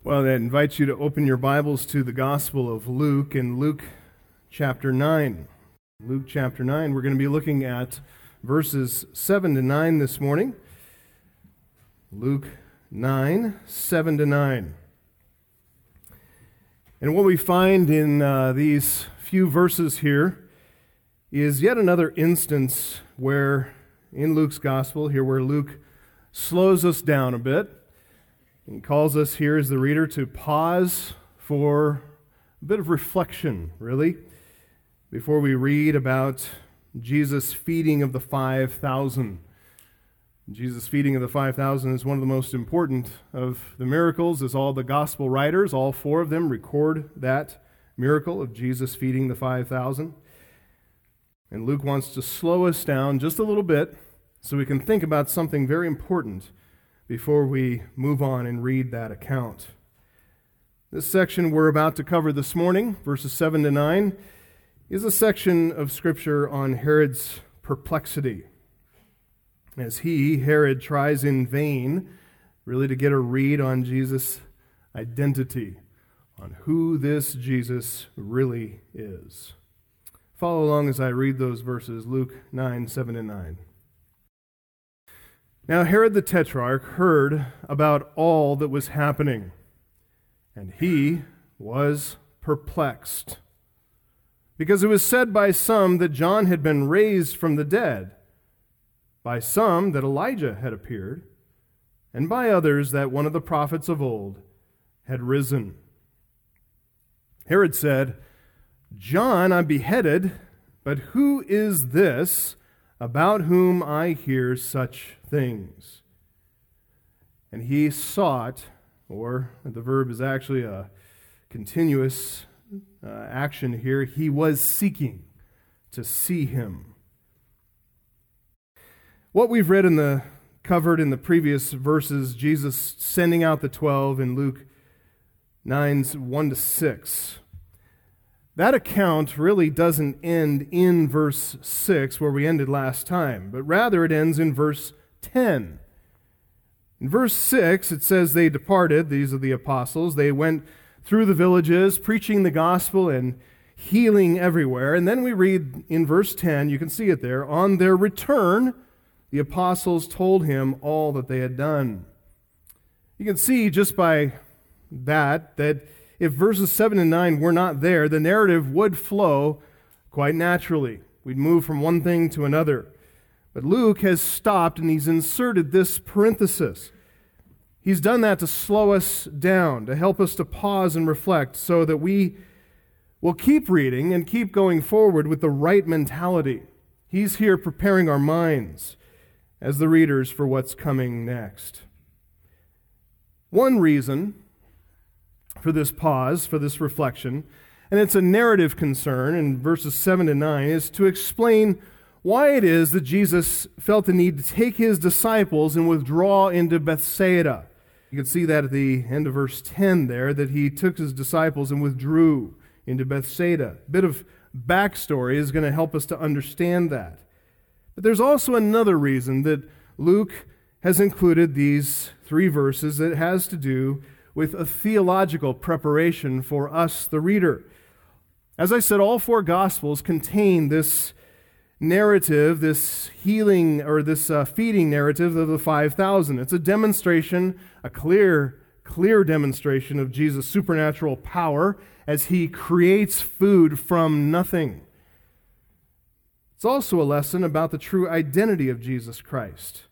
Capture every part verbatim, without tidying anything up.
Well, that invites you to open your Bibles to the Gospel of Luke in Luke chapter nine. Luke chapter nine, we're going to be looking at verses seven to nine this morning. Luke nine, seven to nine. And what we find in uh, these few verses here is yet another instance where, in Luke's Gospel, here where Luke slows us down a bit. He calls us here as the reader to pause for a bit of reflection, really, before we read about Jesus' feeding of the five thousand. Jesus' feeding of the five thousand is one of the most important of the miracles, as all the gospel writers, all four of them, record that miracle of Jesus feeding the five thousand. And Luke wants to slow us down just a little bit so we can think about something very important before we move on and read that account. This section we're about to cover this morning, verses seven to nine, is a section of Scripture on Herod's perplexity. As he, Herod, tries in vain really to get a read on Jesus' identity, on who this Jesus really is. Follow along as I read those verses, Luke nine, seven and nine. Now Herod the Tetrarch heard about all that was happening, and he was perplexed, because it was said by some that John had been raised from the dead, by some that Elijah had appeared, and by others that one of the prophets of old had risen. Herod said, "John I beheaded, but who is this about whom I hear such things?" And he sought, or the verb is actually a continuous uh, action here, he was seeking to see him. What we've read in the, covered in the previous verses, Jesus sending out the twelve in Luke nine's one to six, that account really doesn't end in verse six where we ended last time, but rather it ends in verse ten. In verse six, it says they departed, these are the apostles, they went through the villages preaching the gospel and healing everywhere. And then we read in verse ten, you can see it there, on their return, the apostles told him all that they had done. You can see just by that, that if verses seven and nine were not there, the narrative would flow quite naturally. We'd move from one thing to another. But Luke has stopped and he's inserted this parenthesis. He's done that to slow us down, to help us to pause and reflect so that we will keep reading and keep going forward with the right mentality. He's here preparing our minds as the readers for what's coming next. One reason for this pause, for this reflection, and it's a narrative concern in verses seven to nine, is to explain why it is that Jesus felt the need to take his disciples and withdraw into Bethsaida. You can see that at the end of verse ten there, that he took his disciples and withdrew into Bethsaida. A bit of backstory is going to help us to understand that. But there's also another reason that Luke has included these three verses that has to do with a theological preparation for us, the reader. As I said, all four Gospels contain this narrative, this healing or this uh, feeding narrative of the five thousand. It's a demonstration, a clear, clear demonstration of Jesus' supernatural power as he creates food from nothing. It's also a lesson about the true identity of Jesus Christ.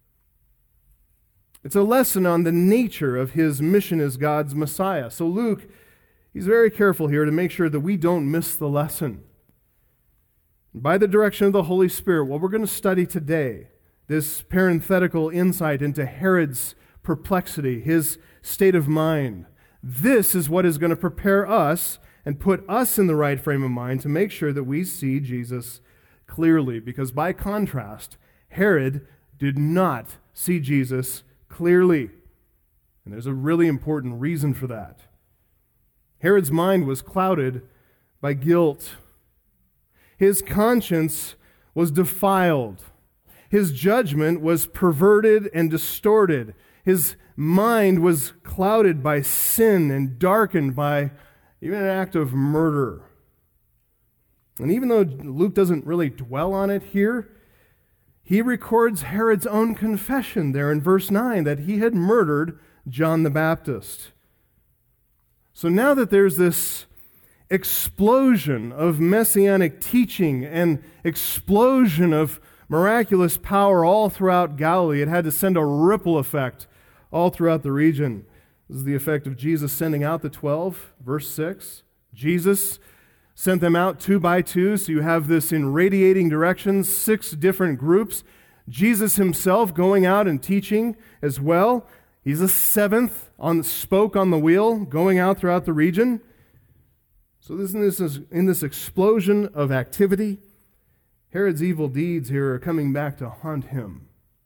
It's a lesson on the nature of his mission as God's Messiah. So Luke, he's very careful here to make sure that we don't miss the lesson. By the direction of the Holy Spirit, what we're going to study today, this parenthetical insight into Herod's perplexity, his state of mind, this is what is going to prepare us and put us in the right frame of mind to make sure that we see Jesus clearly. Because by contrast, Herod did not see Jesus clearly. And there's a really important reason for that. Herod's mind was clouded by guilt. His conscience was defiled. His judgment was perverted and distorted. his mind was clouded by sin and darkened by even an act of murder. And even though Luke doesn't really dwell on it here, he records Herod's own confession there in verse nine that he had murdered John the Baptist. So now that there's this explosion of messianic teaching and explosion of miraculous power all throughout Galilee, it had to send a ripple effect all throughout the region. This is the effect of Jesus sending out the twelve, verse six. Jesus sent them out two by two, so you have this in radiating directions, six different groups. Jesus himself going out and teaching as well. He's a seventh on the spoke on the wheel, going out throughout the region. So this, this is in this explosion of activity, Herod's evil deeds here are coming back to haunt him.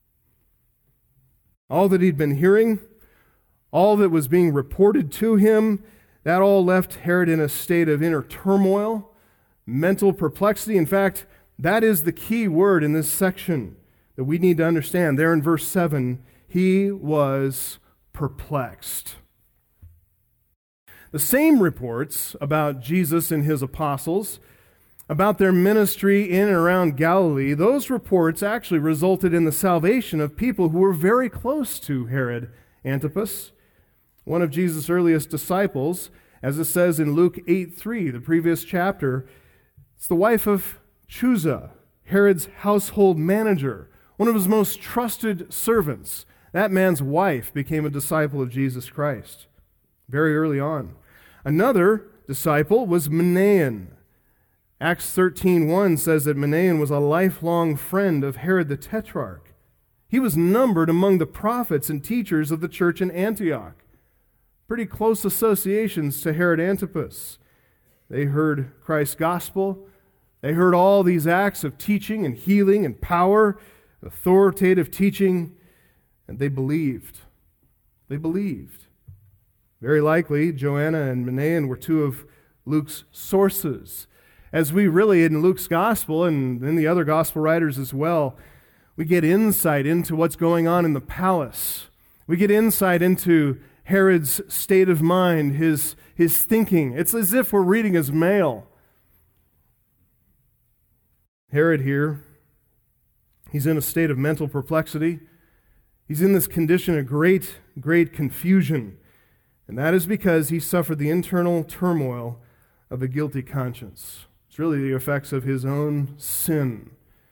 All that he'd been hearing, all that was being reported to him, that all left Herod in a state of inner turmoil, mental perplexity. In fact, that is the key word in this section that we need to understand. There in verse seven, he was perplexed. The same reports about Jesus and his apostles, about their ministry in and around Galilee, those reports actually resulted in the salvation of people who were very close to Herod Antipas, one of Jesus' earliest disciples. As it says in Luke eight three, the previous chapter, it's the wife of Chuza, Herod's household manager, one of his most trusted servants. That man's wife became a disciple of Jesus Christ very early on. Another disciple was Manaen. Acts thirteen one says that Manaen was a lifelong friend of Herod the Tetrarch. He was numbered among the prophets and teachers of the church in Antioch. Pretty close associations to Herod Antipas. They heard Christ's gospel. They heard all these acts of teaching and healing and power, authoritative teaching, and they believed. They believed. Very likely, Joanna and Manaen were two of Luke's sources. As we really, in Luke's gospel and in the other gospel writers as well, we get insight into what's going on in the palace. We get insight into Herod's state of mind, his, his thinking. It's as if we're reading his mail. Herod here, he's in a state of mental perplexity. He's in this condition of great, great confusion. And that is because he suffered the internal turmoil of a guilty conscience. It's really the effects of his own sin.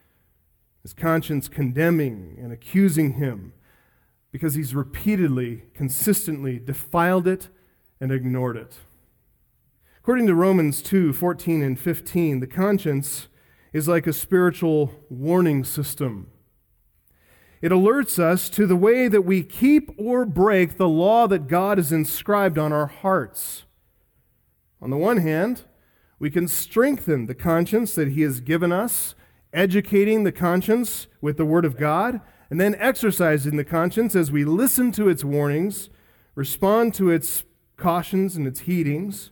His conscience condemning and accusing him because he's repeatedly, consistently defiled it and ignored it. According to Romans two fourteen and fifteen, the conscience is like a spiritual warning system. It alerts us to the way that we keep or break the law that God has inscribed on our hearts. On the one hand, we can strengthen the conscience that He has given us, educating the conscience with the Word of God, and then exercising the conscience as we listen to its warnings, respond to its cautions and its heedings.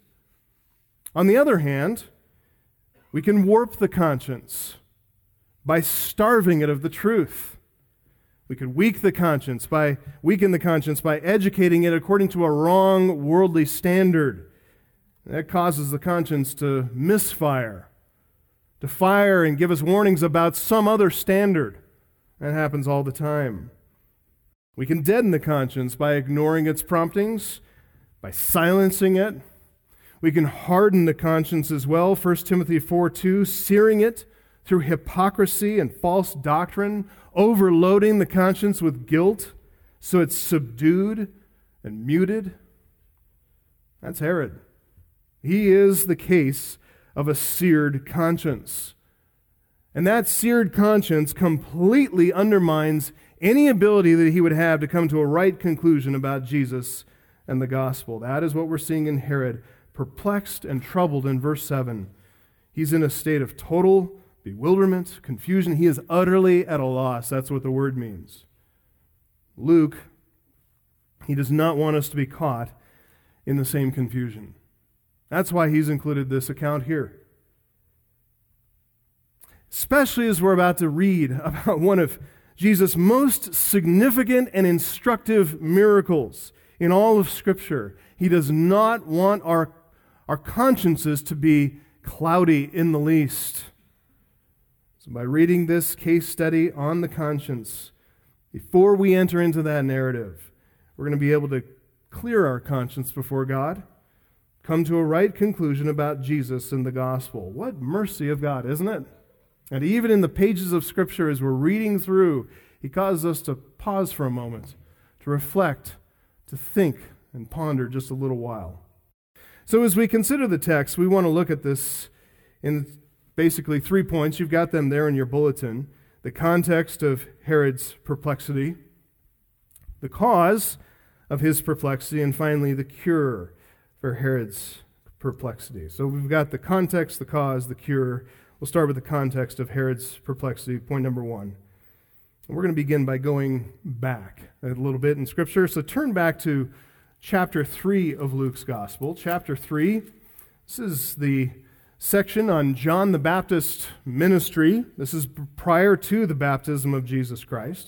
On the other hand, we can warp the conscience by starving it of the truth. We could weak the conscience by weaken the conscience by educating it according to a wrong worldly standard. That causes the conscience to misfire, to fire and give us warnings about some other standard. That happens all the time. We can deaden the conscience by ignoring its promptings, by silencing it. We can harden the conscience as well, First Timothy four two, searing it through hypocrisy and false doctrine, overloading the conscience with guilt so it's subdued and muted. That's Herod. He is the case of a seared conscience. And that seared conscience completely undermines any ability that he would have to come to a right conclusion about Jesus and the gospel. That is what we're seeing in Herod, perplexed and troubled in verse seven. He's in a state of total bewilderment, confusion. He is utterly at a loss. That's what the word means. Luke, he does not want us to be caught in the same confusion. That's why he's included this account here. Especially as we're about to read about one of Jesus' most significant and instructive miracles in all of Scripture. He does not want our, our consciences to be cloudy in the least. So by reading this case study on the conscience, before we enter into that narrative, we're going to be able to clear our conscience before God, come to a right conclusion about Jesus and the gospel. What mercy of God, isn't it? And even in the pages of Scripture, as we're reading through, He causes us to pause for a moment, to reflect, to think, and ponder just a little while. So as we consider the text, we want to look at this in basically three points. You've got them there in your bulletin. The context of Herod's perplexity, the cause of his perplexity, and finally the cure for Herod's perplexity. So we've got the context, the cause, the cure. We'll start with the context of Herod's perplexity, point number one. And we're going to begin by going back a little bit in Scripture. So turn back to chapter three of Luke's Gospel. Chapter three, this is the section on John the Baptist's ministry. This is prior to the baptism of Jesus Christ.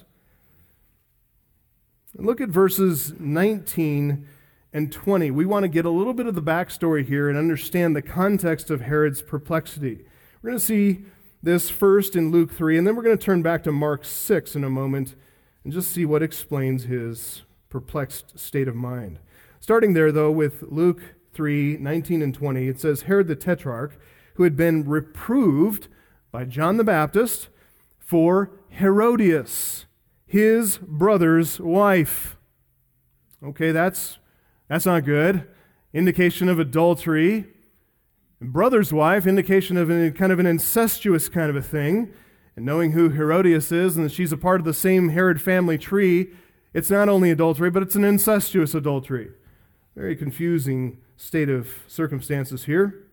And look at verses nineteen and twenty. We want to get a little bit of the backstory here and understand the context of Herod's perplexity. We're going to see this first in Luke three, and then we're going to turn back to Mark six in a moment and just see what explains his perplexed state of mind. Starting there, though, with Luke three, nineteen and twenty, it says, Herod the Tetrarch, who had been reproved by John the Baptist for Herodias, his brother's wife. Okay, that's, that's not good. Indication of adultery. Brother's wife, indication of a, kind of an incestuous kind of a thing. And knowing who Herodias is and that she's a part of the same Herod family tree, it's not only adultery, but it's an incestuous adultery. Very confusing state of circumstances here.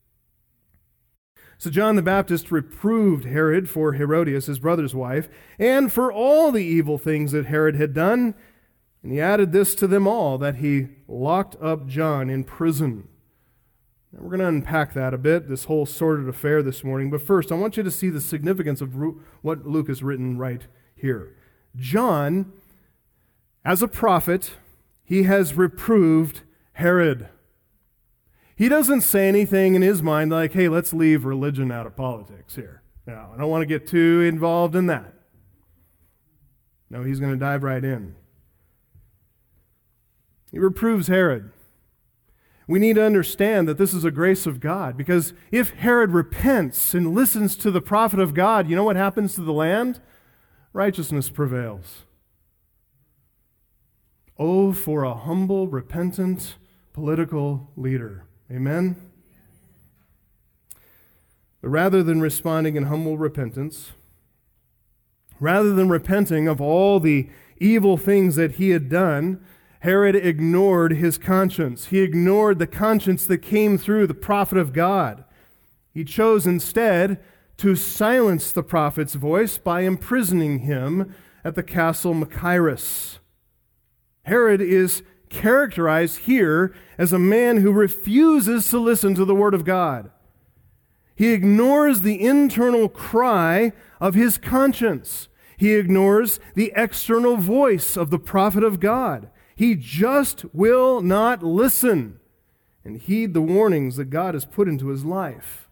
So John the Baptist reproved Herod for Herodias, his brother's wife, and for all the evil things that Herod had done. And he added this to them all, that he locked up John in prison. Now, we're going to unpack that a bit, this whole sordid affair this morning. But first, I want you to see the significance of what Luke has written right here. John, as a prophet, he has reproved Herod. He doesn't say anything in his mind like, hey, let's leave religion out of politics here. No, I don't want to get too involved in that. No, he's going to dive right in. He reproves Herod. We need to understand that this is a grace of God, because if Herod repents and listens to the prophet of God, you know what happens to the land? Righteousness prevails. Oh, for a humble, repentant, political leader. Amen? But rather than responding in humble repentance, rather than repenting of all the evil things that he had done, Herod ignored his conscience. He ignored the conscience that came through the prophet of God. He chose instead to silence the prophet's voice by imprisoning him at the castle Machaerus. Herod is characterized here as a man who refuses to listen to the word of God. He ignores the internal cry of his conscience. He ignores the external voice of the prophet of God. He just will not listen and heed the warnings that God has put into his life.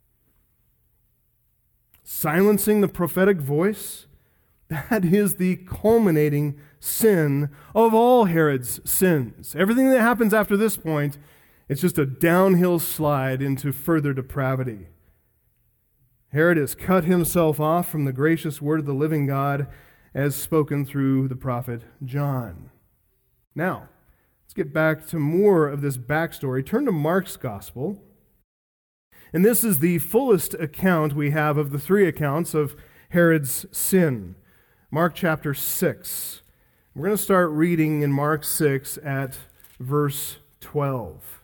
Silencing the prophetic voice, that is the culminating sin of all Herod's sins. Everything that happens after this point, it's just a downhill slide into further depravity. Herod has cut himself off from the gracious word of the living God as spoken through the prophet John. Now, let's get back to more of this backstory. Turn to Mark's Gospel. And this is the fullest account we have of the three accounts of Herod's sin. Mark chapter six. We're going to start reading in Mark six at verse twelve.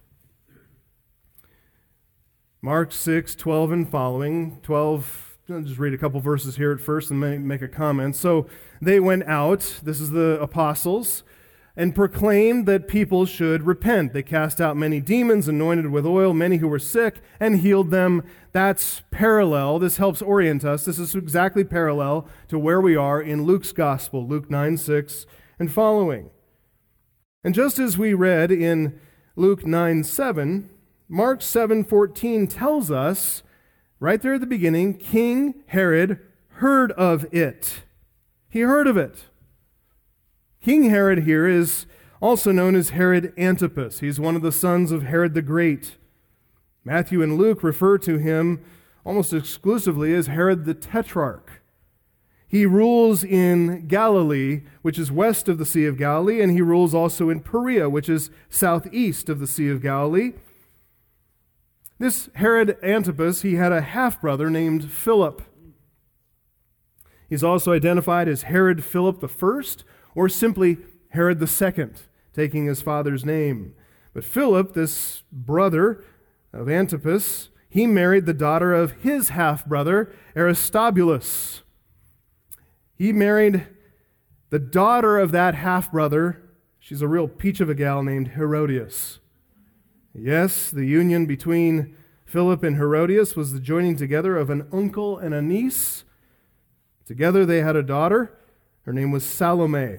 Mark six, twelve and following. twelve, I'll just read a couple verses here at first and make a comment. So they went out, this is the apostles, and proclaimed that people should repent. They cast out many demons, anointed with oil many who were sick, and healed them. That's parallel. This helps orient us. This is exactly parallel to where we are in Luke's gospel, Luke nine six and following. And just as we read in Luke nine seven, Mark seven fourteen tells us, right there at the beginning, King Herod heard of it. He heard of it. King Herod here is also known as Herod Antipas. He's one of the sons of Herod the Great. Matthew and Luke refer to him almost exclusively as Herod the Tetrarch. He rules in Galilee, which is west of the Sea of Galilee, and he rules also in Perea, which is southeast of the Sea of Galilee. This Herod Antipas, he had a half-brother named Philip. He's also identified as Herod Philip the First, or simply Herod the Second, taking his father's name. But Philip, this brother of Antipas, he married the daughter of his half-brother, Aristobulus. He married the daughter of that half-brother. She's a real peach of a gal named Herodias. Yes, the union between Philip and Herodias was the joining together of an uncle and a niece. Together they had a daughter. Her name was Salome.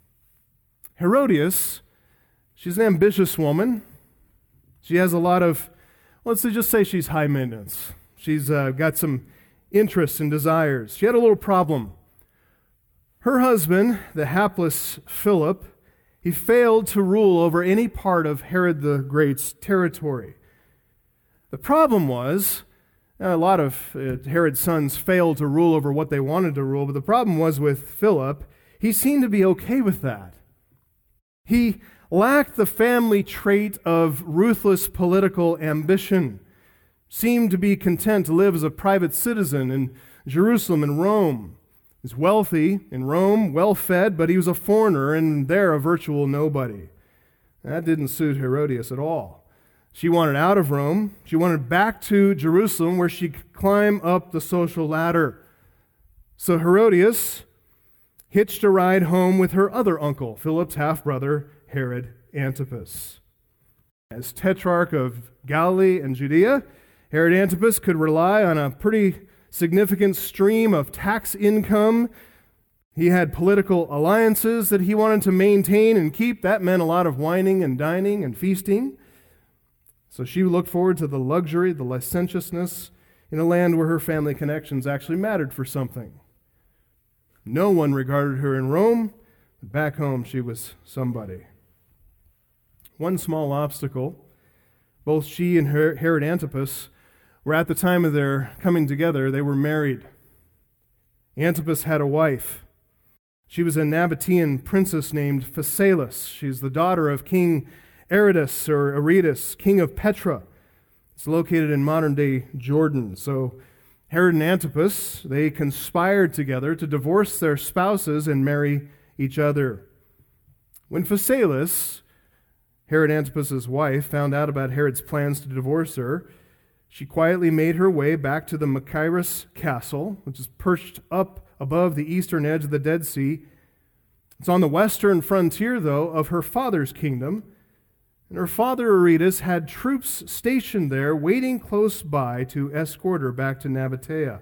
Herodias, she's an ambitious woman. She has a lot of, let's just say she's high maintenance. She's uh, got some interests and desires. She had a little problem. Her husband, the hapless Philip, he failed to rule over any part of Herod the Great's territory. The problem was, a lot of uh, Herod's sons failed to rule over what they wanted to rule, but the problem was with Philip, he seemed to be okay with that. He lacked the family trait of ruthless political ambition, seemed to be content to live as a private citizen in Jerusalem and Rome. He's wealthy in Rome, well-fed, but he was a foreigner and there a virtual nobody. That didn't suit Herodias at all. She wanted out of Rome. She wanted back to Jerusalem where she could climb up the social ladder. So Herodias hitched a ride home with her other uncle, Philip's half-brother, Herod Antipas. As Tetrarch of Galilee and Judea, Herod Antipas could rely on a pretty significant stream of tax income. He had political alliances that he wanted to maintain and keep. That meant a lot of wining and dining and feasting. So she looked forward to the luxury, the licentiousness in a land where her family connections actually mattered for something. No one regarded her in Rome, but back home she was somebody. One small obstacle, both she and Herod Antipas were at the time of their coming together, they were married. Antipas had a wife. She was a Nabatean princess named Phasaelis. She's the daughter of King Aretas or Aretas, king of Petra. It's located in modern-day Jordan. So Herod and Antipas, they conspired together to divorce their spouses and marry each other. When Phasaelis, Herod Antipas' wife, found out about Herod's plans to divorce her, she quietly made her way back to the Machaerus castle, which is perched up above the eastern edge of the Dead Sea. It's on the western frontier, though, of her father's kingdom. And her father, Aretas, had troops stationed there waiting close by to escort her back to Nabatea.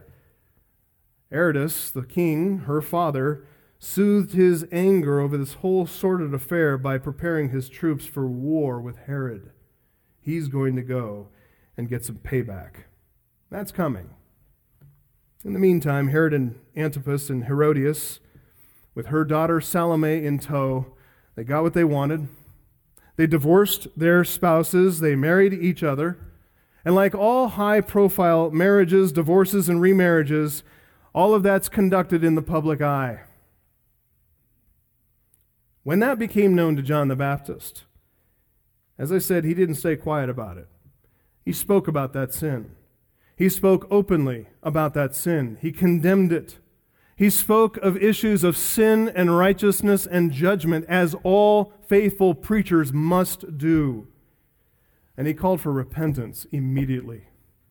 Aretas, the king, her father, soothed his anger over this whole sordid affair by preparing his troops for war with Herod. He's going to go and get some payback. That's coming. In the meantime, Herod and Antipas and Herodias, with her daughter Salome in tow, they got what they wanted. They divorced their spouses, they married each other, and like all high-profile marriages, divorces, and remarriages, all of that's conducted in the public eye. When that became known to John the Baptist, as I said, he didn't stay quiet about it. He spoke about that sin. He spoke openly about that sin. He condemned it. He spoke of issues of sin and righteousness and judgment as all faithful preachers must do. And he called for repentance immediately.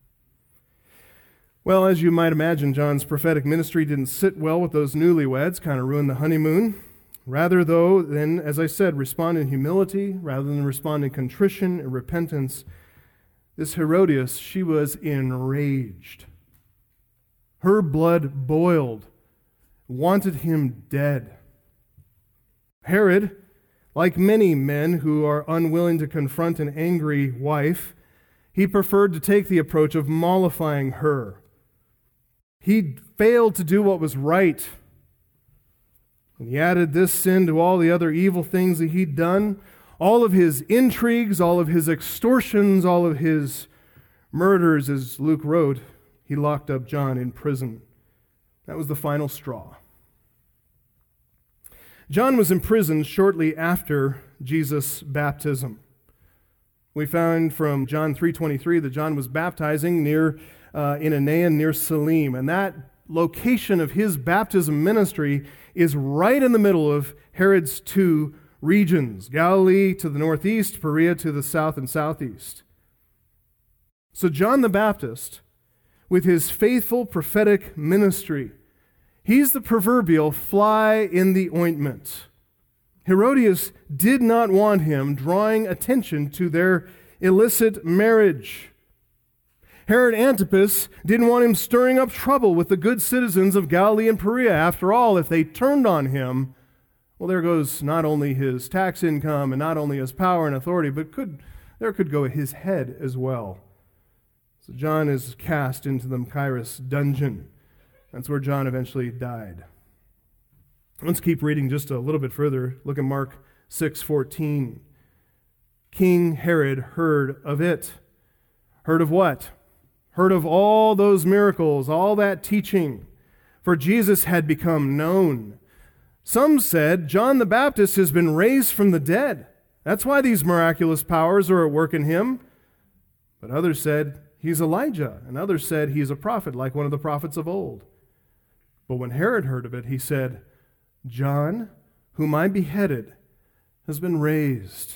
Well, as you might imagine, John's prophetic ministry didn't sit well with those newlyweds, kind of ruined the honeymoon. Rather, though, then, as I said, respond in humility rather than respond in contrition and repentance, this Herodias, she was enraged. Her blood boiled, wanted him dead. Herod, like many men who are unwilling to confront an angry wife, he preferred to take the approach of mollifying her. He failed to do what was right. And he added this sin to all the other evil things that he'd done. All of his intrigues, all of his extortions, all of his murders, as Luke wrote, he locked up John in prison. That was the final straw. John was imprisoned shortly after Jesus' baptism. We found from John three twenty-three that John was baptizing near uh, in Aenon near Salim, and that location of his baptism ministry is right in the middle of Herod's two regions, Galilee to the northeast, Perea to the south and southeast. So John the Baptist, with his faithful prophetic ministry, he's the proverbial fly in the ointment. Herodias did not want him drawing attention to their illicit marriage. Herod Antipas didn't want him stirring up trouble with the good citizens of Galilee and Perea. After all, if they turned on him, well, there goes not only his tax income and not only his power and authority, but could there could go his head as well. So John is cast into the Machaerus dungeon. That's where John eventually died. Let's keep reading just a little bit further. Look at Mark six fourteen. King Herod heard of it. Heard of what? Heard of all those miracles, all that teaching, for Jesus had become known. Some said John the Baptist has been raised from the dead. That's why these miraculous powers are at work in him. But others said he's Elijah, and others said he's a prophet, like one of the prophets of old. But when Herod heard of it, he said, John, whom I beheaded, has been raised.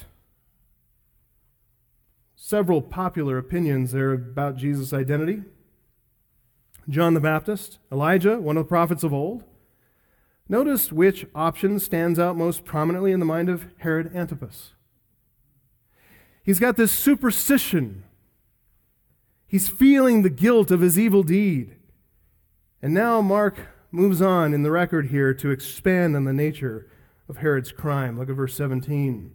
Several popular opinions there about Jesus' identity. John the Baptist, Elijah, one of the prophets of old. Notice which option stands out most prominently in the mind of Herod Antipas. He's got this superstition. He's feeling the guilt of his evil deed. And now Mark moves on in the record here to expand on the nature of Herod's crime. Look at verse seventeen.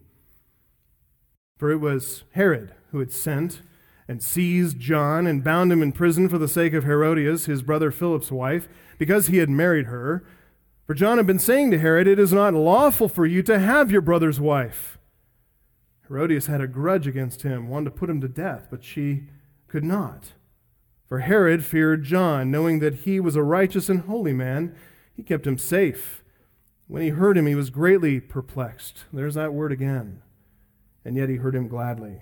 For it was Herod who had sent and seized John and bound him in prison for the sake of Herodias, his brother Philip's wife, because he had married her. For John had been saying to Herod, it is not lawful for you to have your brother's wife. Herodias had a grudge against him, wanted to put him to death, but she could not. For Herod feared John, knowing that he was a righteous and holy man. He kept him safe. When he heard him, he was greatly perplexed. There's that word again. And yet he heard him gladly.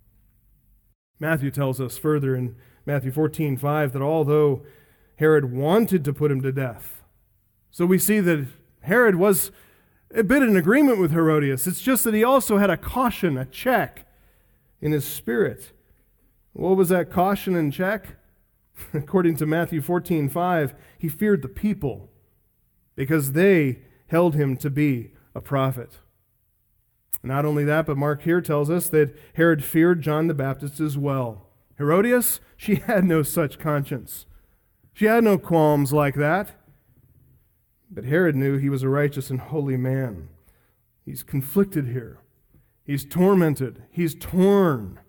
Matthew tells us further in Matthew fourteen five that although Herod wanted to put him to death, so we see that Herod was a bit in agreement with Herodias. It's just that he also had a caution, a check in his spirit. What was that caution and check? According to Matthew fourteen five, he feared the people because they held him to be a prophet. Not only that, but Mark here tells us that Herod feared John the Baptist as well. Herodias, she had no such conscience. She had no qualms like that. But Herod knew he was a righteous and holy man. He's conflicted here. He's tormented. He's torn.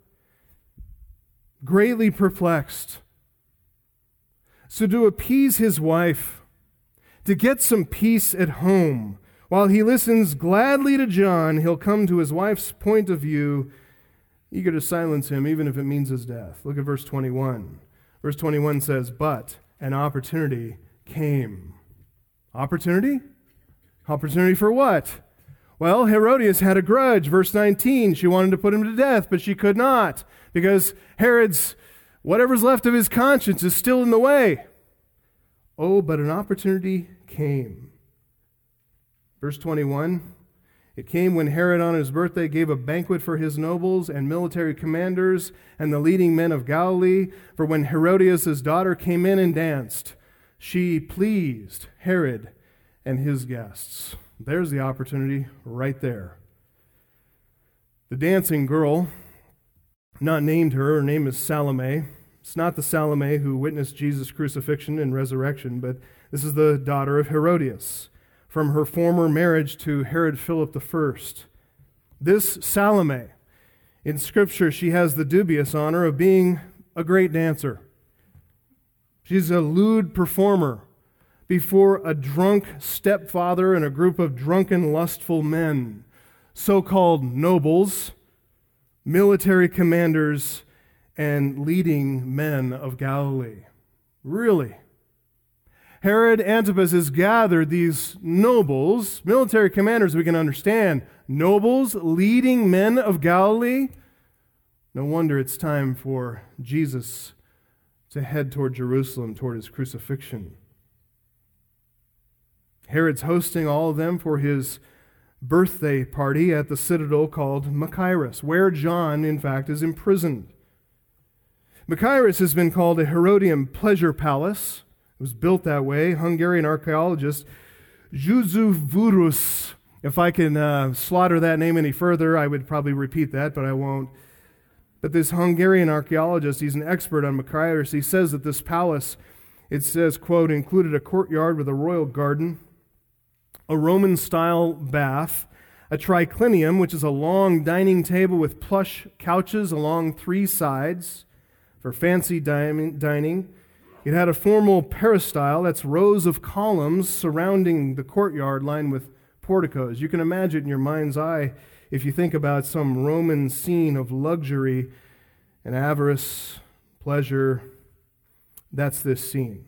Greatly perplexed. So to appease his wife, to get some peace at home, while he listens gladly to John, he'll come to his wife's point of view, eager to silence him, even if it means his death. Look at verse twenty-one. Verse twenty-one says, but an opportunity came. Opportunity? Opportunity for what? Well, Herodias had a grudge. Verse nineteen, she wanted to put him to death, but she could not, because Herod's, whatever's left of his conscience is still in the way. Oh, but an opportunity came. Verse twenty-one, it came when Herod on his birthday gave a banquet for his nobles and military commanders and the leading men of Galilee. For when Herodias' daughter came in and danced, she pleased Herod and his guests. There's the opportunity right there. The dancing girl, not named her, her name is Salome. It's not the Salome who witnessed Jesus' crucifixion and resurrection, but this is the daughter of Herodias, from her former marriage to Herod Philip the First. This Salome, in Scripture, she has the dubious honor of being a great dancer. She's a lewd performer before a drunk stepfather and a group of drunken, lustful men, so-called nobles, military commanders, and leading men of Galilee. Really? Herod Antipas has gathered these nobles, military commanders we can understand, nobles, leading men of Galilee. No wonder it's time for Jesus to head toward Jerusalem, toward his crucifixion. Herod's hosting all of them for his birthday party at the citadel called Machaerus, where John, in fact, is imprisoned. Machaerus has been called a Herodian pleasure palace. It was built that way. Hungarian archaeologist Zsuzsvurus, if I can uh, slaughter that name any further, I would probably repeat that, but I won't. But this Hungarian archaeologist, he's an expert on Machaerus. He says that this palace, it says, quote, included a courtyard with a royal garden, a Roman-style bath, a triclinium, which is a long dining table with plush couches along three sides for fancy dining. It had a formal peristyle, that's rows of columns surrounding the courtyard lined with porticos. You can imagine in your mind's eye, if you think about some Roman scene of luxury and avarice, pleasure, that's this scene.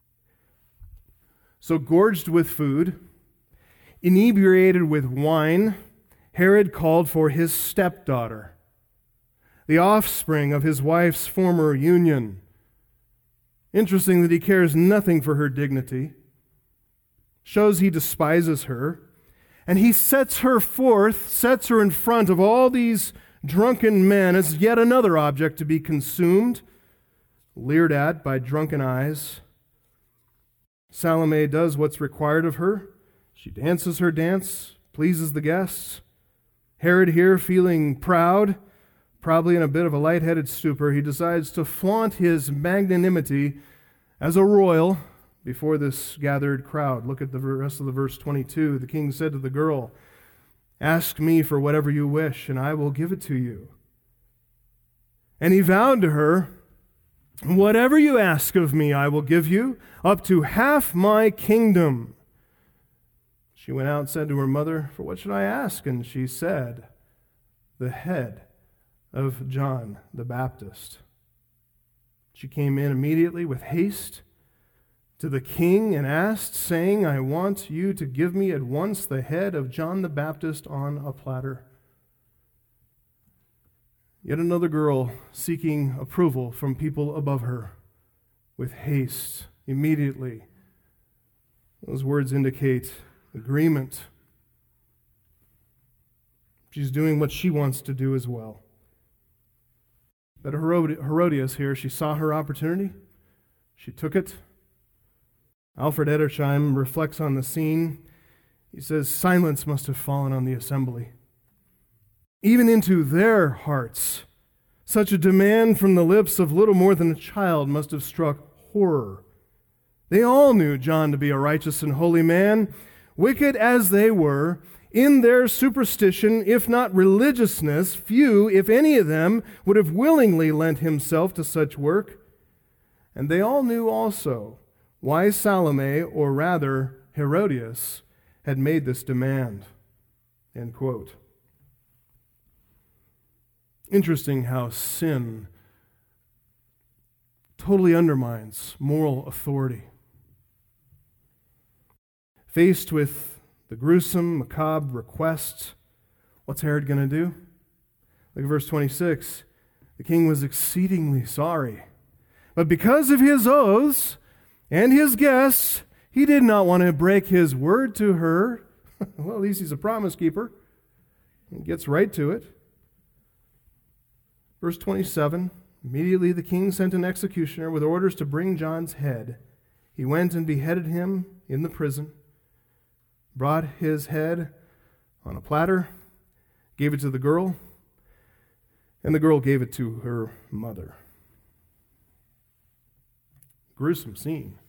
So gorged with food, inebriated with wine, Herod called for his stepdaughter, the offspring of his wife's former union. Interesting that he cares nothing for her dignity, shows he despises her, and he sets her forth, sets her in front of all these drunken men as yet another object to be consumed, leered at by drunken eyes. Salome does what's required of her. She dances her dance, pleases the guests. Herod here, feeling proud, probably in a bit of a lightheaded stupor, he decides to flaunt his magnanimity as a royal before this gathered crowd. Look at the rest of the verse twenty-two. The king said to the girl, "Ask me for whatever you wish, and I will give it to you." And he vowed to her, "Whatever you ask of me, I will give you, up to half my kingdom." She went out and said to her mother, "For what should I ask?" And she said, "The head of John the Baptist." She came in immediately with haste to the king and asked, saying, "I want you to give me at once the head of John the Baptist on a platter." Yet another girl seeking approval from people above her with haste, immediately. Those words indicate agreement. She's doing what she wants to do as well. But Herodias here, she saw her opportunity. She took it. Alfred Edersheim reflects on the scene. He says, silence must have fallen on the assembly. Even into their hearts, such a demand from the lips of little more than a child must have struck horror. They all knew John to be a righteous and holy man. Wicked as they were, in their superstition, if not religiousness, few, if any of them, would have willingly lent himself to such work. And they all knew also why Salome, or rather Herodias, had made this demand. End quote. Interesting how sin totally undermines moral authority. Faced with the gruesome, macabre request, what's Herod going to do? Look at verse twenty-six. The king was exceedingly sorry, but because of his oaths and his guests, he did not want to break his word to her. Well, at least he's a promise keeper. He gets right to it. Verse twenty-seven, immediately the king sent an executioner with orders to bring John's head. He went and beheaded him in the prison, brought his head on a platter, gave it to the girl, and the girl gave it to her mother. Gruesome scene.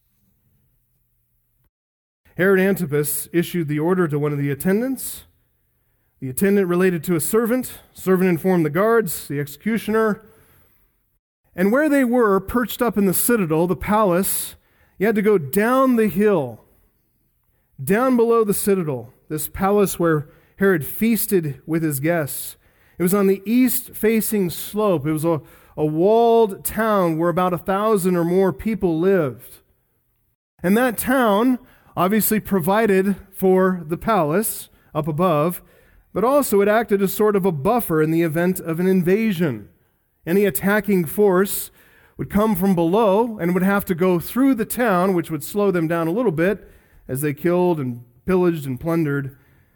Herod Antipas issued the order to one of the attendants. The attendant related to a servant. Servant informed the guards, the executioner. And where they were, perched up in the citadel, the palace, you had to go down the hill, down below the citadel, this palace where Herod feasted with his guests. It was on the east-facing slope. It was a, a walled town where about a thousand or more people lived. And that town obviously provided for the palace up above, but also it acted as sort of a buffer in the event of an invasion. Any attacking force would come from below and would have to go through the town, which would slow them down a little bit as they killed and pillaged and plundered,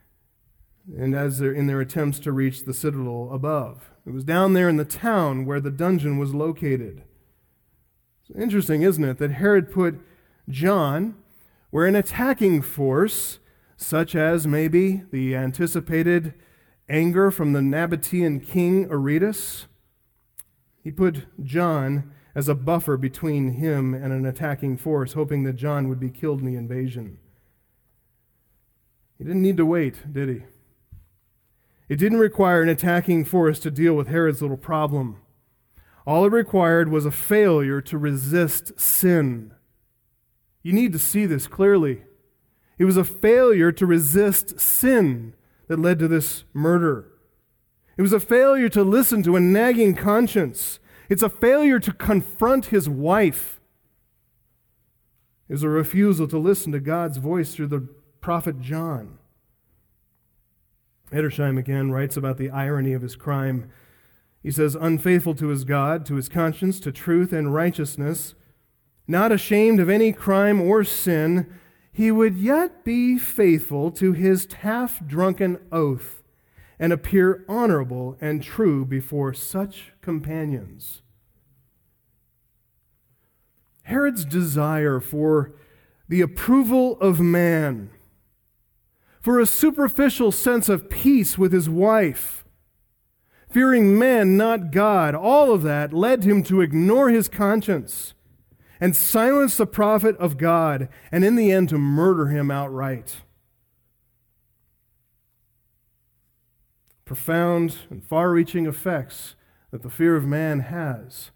and as they're in their attempts to reach the citadel above. It was down there in the town where the dungeon was located. It's interesting, isn't it, that Herod put John where an attacking force, such as maybe the anticipated anger from the Nabatean king Aretas, he put John as a buffer between him and an attacking force, hoping that John would be killed in the invasion. He didn't need to wait, did he? It didn't require an attacking force to deal with Herod's little problem. All it required was a failure to resist sin. You need to see this clearly. It was a failure to resist sin that led to this murder. It was a failure to listen to a nagging conscience. It's a failure to confront his wife. It was a refusal to listen to God's voice through the prophet John. Edersheim again writes about the irony of his crime. He says, unfaithful to his God, to his conscience, to truth and righteousness, not ashamed of any crime or sin, he would yet be faithful to his half-drunken oath and appear honorable and true before such companions. Herod's desire for the approval of man, for a superficial sense of peace with his wife, fearing men, not God, all of that led him to ignore his conscience and silence the prophet of God, and in the end to murder him outright. Profound and far-reaching effects that the fear of man has.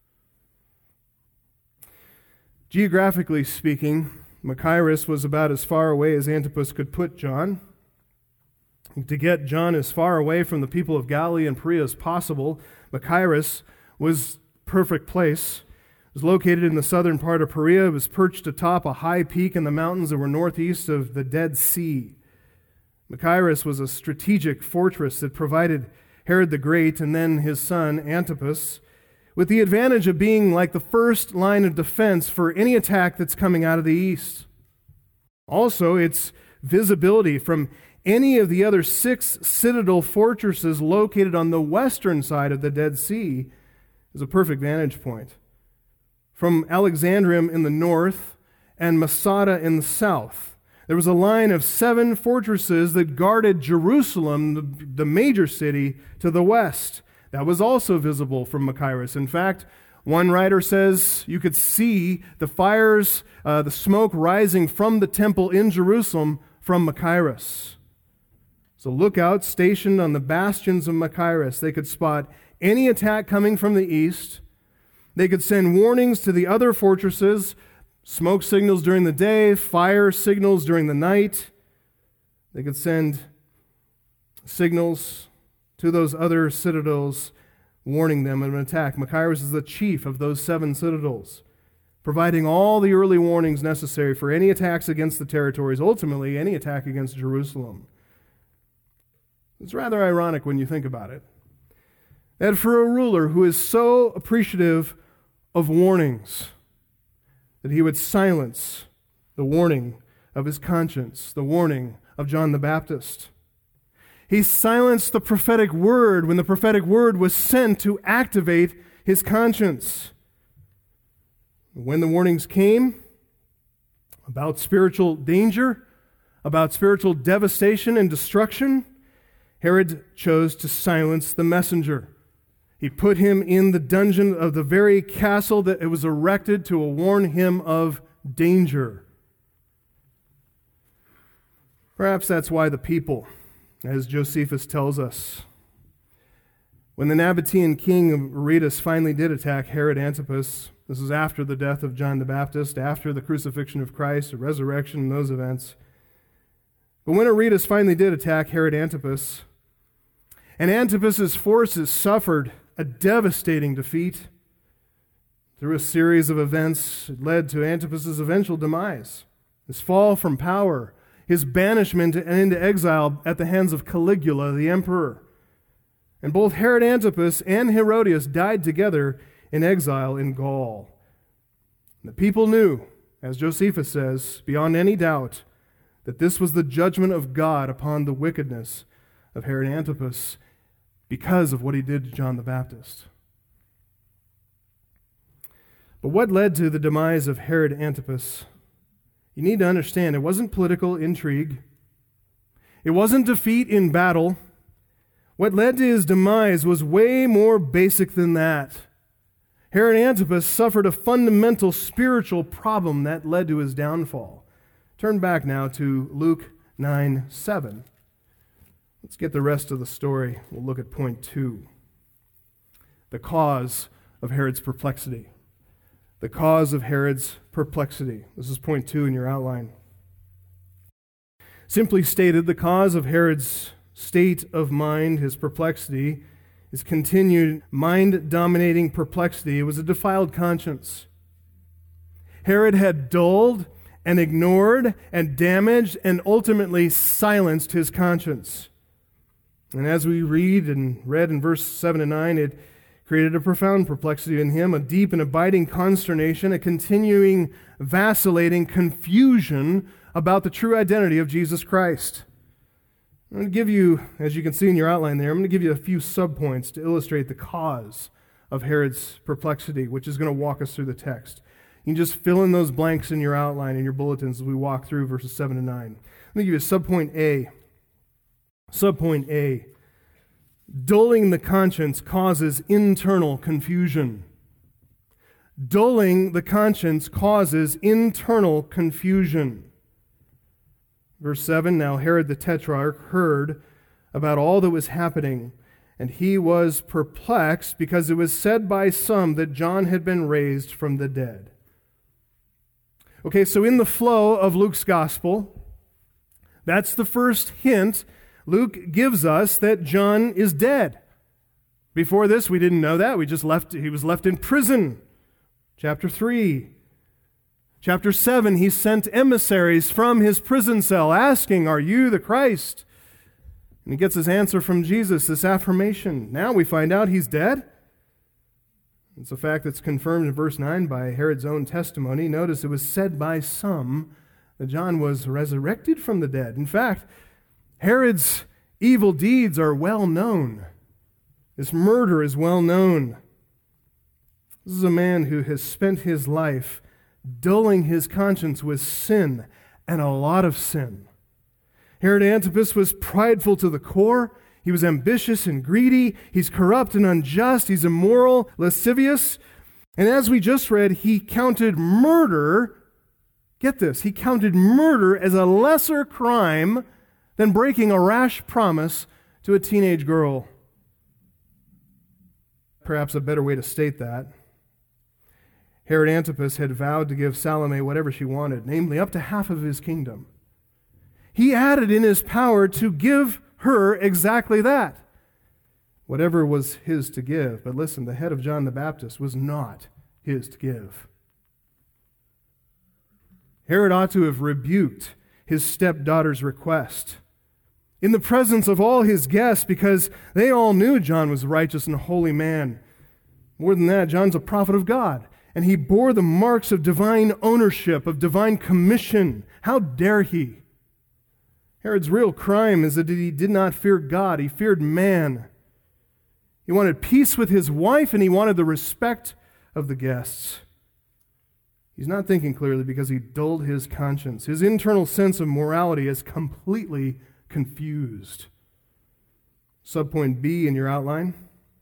Geographically speaking, Machaerus was about as far away as Antipas could put John. To get John as far away from the people of Galilee and Perea as possible, Machaerus was perfect place. It was located in the southern part of Perea. It was perched atop a high peak in the mountains that were northeast of the Dead Sea. Machaerus was a strategic fortress that provided Herod the Great and then his son Antipas with the advantage of being like the first line of defense for any attack that's coming out of the east. Also, its visibility from any of the other six citadel fortresses located on the western side of the Dead Sea is a perfect vantage point. From Alexandrium in the north and Masada in the south, there was a line of seven fortresses that guarded Jerusalem, the, the major city, to the west. That was also visible from Machaerus. In fact, one writer says you could see the fires, uh, the smoke rising from the temple in Jerusalem from Machaerus. So lookouts stationed on the bastions of Machaerus, they could spot any attack coming from the east. They could send warnings to the other fortresses, smoke signals during the day, fire signals during the night. They could send signals to those other citadels, warning them of an attack. Machaerus is the chief of those seven citadels, providing all the early warnings necessary for any attacks against the territories, ultimately any attack against Jerusalem. It's rather ironic when you think about it, that for a ruler who is so appreciative of warnings, that he would silence the warning of his conscience, the warning of John the Baptist. He silenced the prophetic word when the prophetic word was sent to activate his conscience. When the warnings came about spiritual danger, about spiritual devastation and destruction, Herod chose to silence the messenger. He put him in the dungeon of the very castle that it was erected to warn him of danger. Perhaps that's why the people, as Josephus tells us, when the Nabatean king of Aretas finally did attack Herod Antipas, this is after the death of John the Baptist, after the crucifixion of Christ, the resurrection, those events. But when Aretas finally did attack Herod Antipas, and Antipas's forces suffered a devastating defeat, through a series of events, it led to Antipas's eventual demise, his fall from power, his banishment and into exile at the hands of Caligula, the emperor. And both Herod Antipas and Herodias died together in exile in Gaul. And the people knew, as Josephus says, beyond any doubt, that this was the judgment of God upon the wickedness of Herod Antipas because of what he did to John the Baptist. But what led to the demise of Herod Antipas? You need to understand, it wasn't political intrigue. It wasn't defeat in battle. What led to his demise was way more basic than that. Herod Antipas suffered a fundamental spiritual problem that led to his downfall. Turn back now to Luke nine seven. Let's get the rest of the story. We'll look at point two. The cause of Herod's perplexity. The cause of Herod's perplexity. This is point two in your outline. Simply stated, the cause of Herod's state of mind, his perplexity, his continued mind-dominating perplexity, it was a defiled conscience. Herod had dulled and ignored and damaged and ultimately silenced his conscience. And as we read and read in verse seven and nine, it created a profound perplexity in him, a deep and abiding consternation, a continuing, vacillating confusion about the true identity of Jesus Christ. I'm going to give you, as you can see in your outline there, I'm going to give you a few subpoints to illustrate the cause of Herod's perplexity, which is going to walk us through the text. You can just fill in those blanks in your outline, in your bulletins, as we walk through verses seven and nine. Let me give you subpoint A. Subpoint A. Dulling the conscience causes internal confusion. Dulling the conscience causes internal confusion. Verse seven, now Herod the Tetrarch heard about all that was happening, and he was perplexed because it was said by some that John had been raised from the dead. Okay, so in the flow of Luke's gospel, that's the first hint Luke gives us that John is dead. Before this, we didn't know that. We just left, he was left in prison. Chapter three. Chapter seven, he sent emissaries from his prison cell asking, "Are you the Christ?" And he gets his answer from Jesus, this affirmation. Now we find out he's dead. It's a fact that's confirmed in verse nine by Herod's own testimony. Notice it was said by some that John was resurrected from the dead. In fact, Herod's evil deeds are well known. His murder is well known. This is a man who has spent his life dulling his conscience with sin, and a lot of sin. Herod Antipas was prideful to the core. He was ambitious and greedy. He's corrupt and unjust. He's immoral, lascivious. And as we just read, he counted murder, get this, he counted murder as a lesser crime than breaking a rash promise to a teenage girl. Perhaps a better way to state that. Herod Antipas had vowed to give Salome whatever she wanted, namely up to half of his kingdom. He added in his power to give her exactly that, whatever was his to give. But listen, the head of John the Baptist was not his to give. Herod ought to have rebuked his stepdaughter's request in the presence of all his guests, because they all knew John was a righteous and holy man. More than that, John's a prophet of God, and he bore the marks of divine ownership, of divine commission. How dare he? Herod's real crime is that he did not fear God, he feared man. He wanted peace with his wife, and he wanted the respect of the guests. He's not thinking clearly because he dulled his conscience. His internal sense of morality is completely confused. Subpoint B in your outline.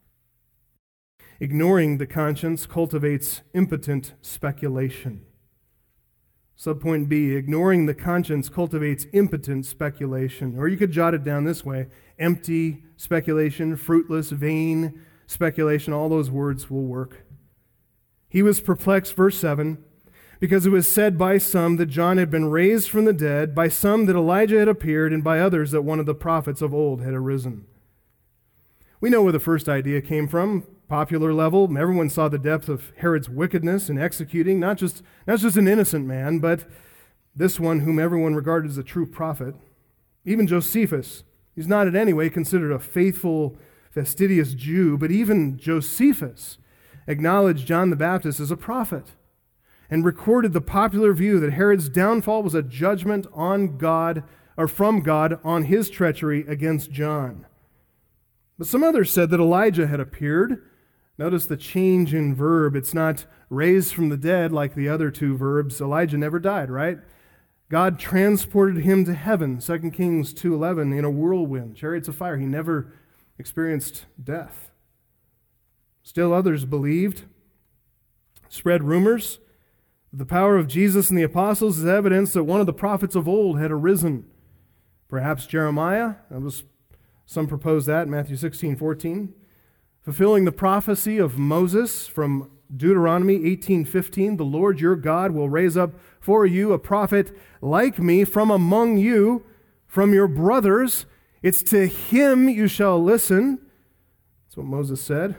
Ignoring the conscience cultivates impotent speculation. Subpoint B, ignoring the conscience cultivates impotent speculation. Or you could jot it down this way: empty speculation, fruitless, vain speculation. All those words will work. He was perplexed, verse seven, because it was said by some that John had been raised from the dead, by some that Elijah had appeared, and by others that one of the prophets of old had arisen. We know where the first idea came from. Popular level, everyone saw the depth of Herod's wickedness in executing not just, not just an innocent man, but this one whom everyone regarded as a true prophet. Even Josephus, he's not in any way considered a faithful, fastidious Jew, but even Josephus acknowledged John the Baptist as a prophet and recorded the popular view that Herod's downfall was a judgment on God, or from God, on his treachery against John. But some others said that Elijah had appeared. Notice the change in verb. It's not raised from the dead like the other two verbs. Elijah never died, right? God transported him to heaven, Second Kings two eleven, in a whirlwind, chariots of fire. He never experienced death. Still others believed, spread rumors. The power of Jesus and the apostles is evidence that one of the prophets of old had arisen. Perhaps Jeremiah. That was, some propose that in Matthew sixteen fourteen. Fulfilling the prophecy of Moses from Deuteronomy eighteen fifteen, the Lord your God will raise up for you a prophet like me from among you, from your brothers. It's to him you shall listen. That's what Moses said.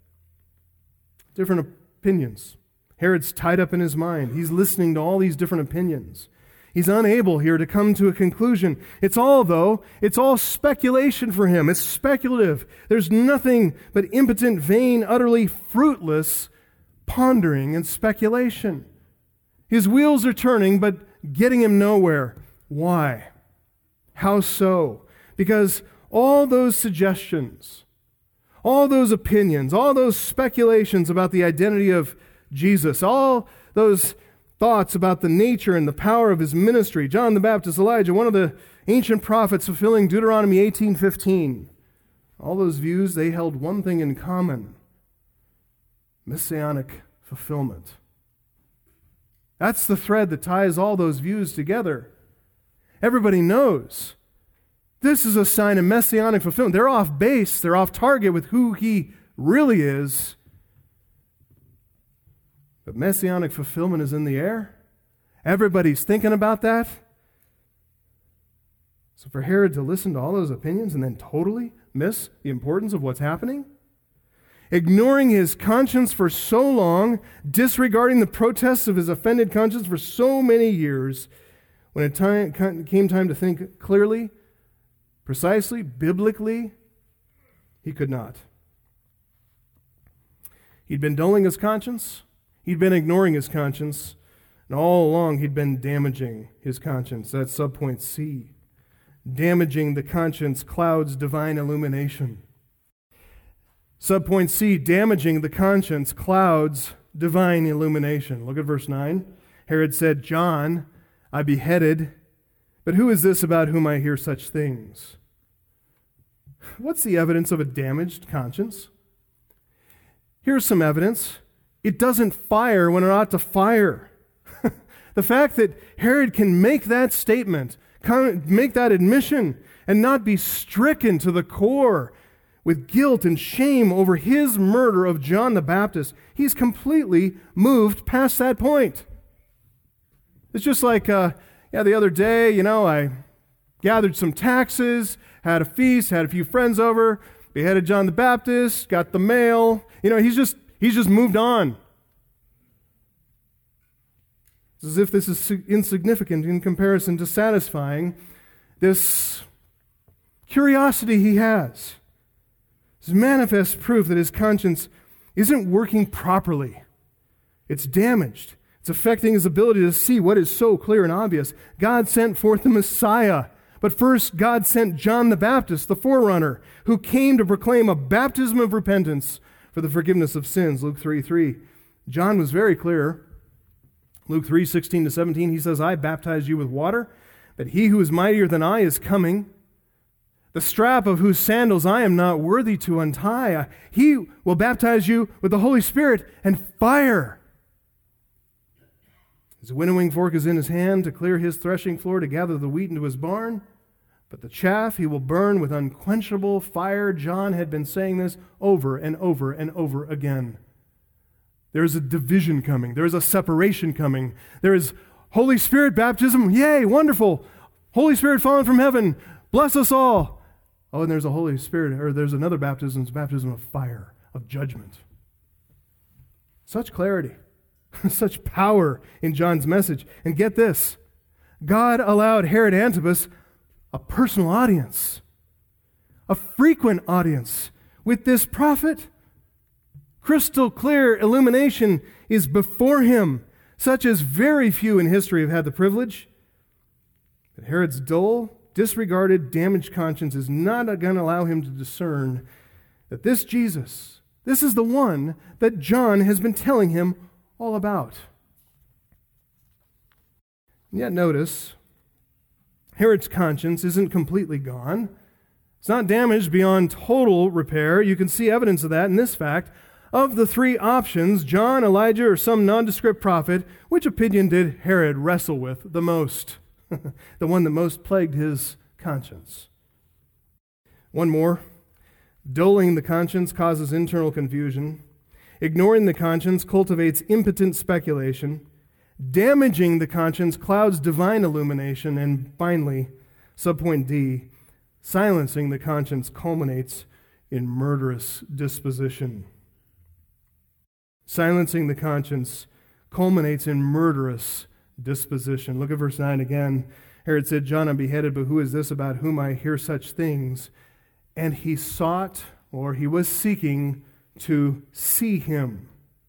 Different opinions. Herod's tied up in his mind. He's listening to all these different opinions. He's unable here to come to a conclusion. It's all, though, it's all speculation for him. It's speculative. There's nothing but impotent, vain, utterly fruitless pondering and speculation. His wheels are turning, but getting him nowhere. Why? How so? Because all those suggestions, all those opinions, all those speculations about the identity of Jesus, all those thoughts about the nature and the power of his ministry, John the Baptist, Elijah, one of the ancient prophets fulfilling Deuteronomy eighteen fifteen. All those views, they held one thing in common: messianic fulfillment. That's the thread that ties all those views together. Everybody knows this is a sign of messianic fulfillment. They're off base, they're off target with who he really is. But messianic fulfillment is in the air. Everybody's thinking about that. So for Herod to listen to all those opinions and then totally miss the importance of what's happening, ignoring his conscience for so long, disregarding the protests of his offended conscience for so many years, when it time, came time to think clearly, precisely, biblically, he could not. He'd been dulling his conscience. He'd been ignoring his conscience, and all along he'd been damaging his conscience. That's subpoint C. Damaging the conscience clouds divine illumination. Subpoint C, damaging the conscience clouds divine illumination. Look at verse nine. Herod said, John, I beheaded, but who is this about whom I hear such things? What's the evidence of a damaged conscience? Here's some evidence. It doesn't fire when it ought to fire. The fact that Herod can make that statement, make that admission, and not be stricken to the core with guilt and shame over his murder of John the Baptist, he's completely moved past that point. It's just like, uh, yeah, the other day, you know, I gathered some taxes, had a feast, had a few friends over, beheaded John the Baptist, got the mail. You know, he's just He's just moved on. It's as if this is insignificant in comparison to satisfying this curiosity he has. It's manifest proof that his conscience isn't working properly. It's damaged. It's affecting his ability to see what is so clear and obvious. God sent forth the Messiah. But first, God sent John the Baptist, the forerunner, who came to proclaim a baptism of repentance for the forgiveness of sins, Luke three three. John was very clear. Luke three, sixteen to seventeen, he says, I baptize you with water, but he who is mightier than I is coming, the strap of whose sandals I am not worthy to untie. He will baptize you with the Holy Spirit and fire. His winnowing fork is in his hand to clear his threshing floor, to gather the wheat into his barn. But the chaff he will burn with unquenchable fire. John had been saying this over and over and over again. There is a division coming. There is a separation coming. There is Holy Spirit baptism. Yay, wonderful. Holy Spirit falling from heaven. Bless us all. Oh, and there's a Holy Spirit, or there's another baptism, it's baptism of fire, of judgment. Such clarity, such power in John's message. And get this, God allowed Herod Antipas a personal audience, a frequent audience with this prophet. Crystal clear illumination is before him, such as very few in history have had the privilege. But Herod's dull, disregarded, damaged conscience is not going to allow him to discern that this Jesus, this is the one that John has been telling him all about. And yet notice, Herod's conscience isn't completely gone. It's not damaged beyond total repair. You can see evidence of that in this fact. Of the three options, John, Elijah, or some nondescript prophet, which opinion did Herod wrestle with the most? The one that most plagued his conscience. One more. Dulling the conscience causes internal confusion. Ignoring the conscience cultivates impotent speculation. Damaging the conscience clouds divine illumination. And finally, subpoint D, silencing the conscience culminates in murderous disposition. Silencing the conscience culminates in murderous disposition. Look at verse nine again. Herod said, John I beheaded, but who is this about whom I hear such things? And he sought, or he was seeking, to see him.